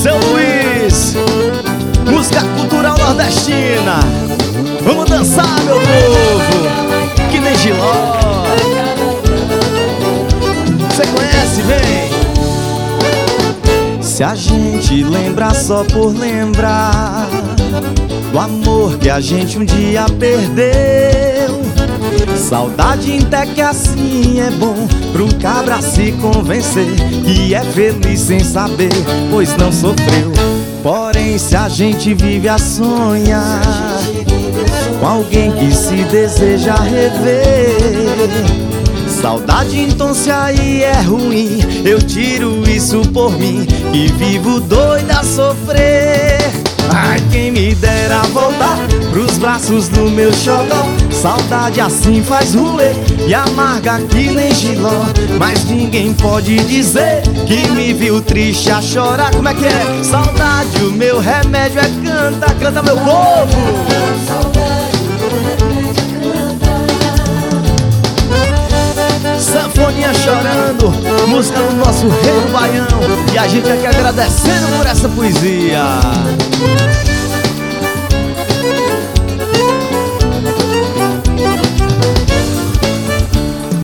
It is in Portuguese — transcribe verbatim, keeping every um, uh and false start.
Seu Luiz, música cultural nordestina. Vamos dançar, meu povo, que nem Giló. Você conhece, vem. Se a gente lembrar só por lembrar do amor que a gente um dia perdeu, saudade até que assim é bom pro cabra se convencer que é feliz sem saber, pois não sofreu. Porém, se a gente vive a sonhar com alguém que se deseja rever, saudade então se aí é ruim, eu tiro isso por mim, que vivo doida a sofrer. Ai, quem me dera voltar pros braços do meu xodó. Saudade assim faz ruler e amarga que nem Giló. Mas ninguém pode dizer que me viu triste a chorar. Como é que é? Saudade, o meu remédio é canta, canta meu povo. Sanfoninha chorando, música do nosso rei do Baião. E a gente aqui agradecendo por essa poesia.